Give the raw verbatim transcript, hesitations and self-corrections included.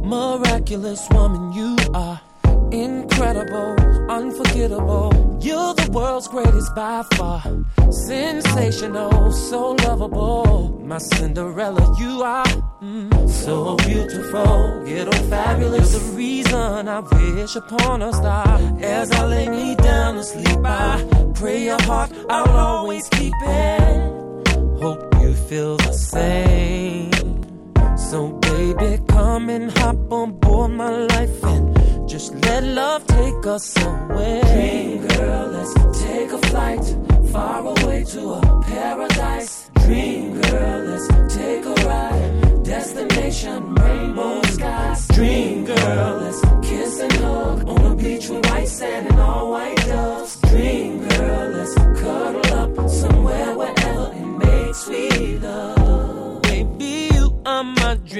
Miraculous woman you are. Incredible, unforgettable. You're the world's greatest by far. Sensational, so lovable. My Cinderella, you are mm, so beautiful, ghetto fabulous. You're the reason I wish upon a star. As I lay me down to sleep, I pray your heart I'll always keep it. Hope you feel the same. So baby, come and hop on board my life and just let love take us away. Dream girl, let's take a flight far away to a paradise. Dream girl, let's take a ride. Destination, rainbow skies. Dream girl, let's kiss and hug on a beach with white sand and all white doves. Dream girl, let's cuddle up somewhere wherever it makes sweet love. Baby, you are my dream.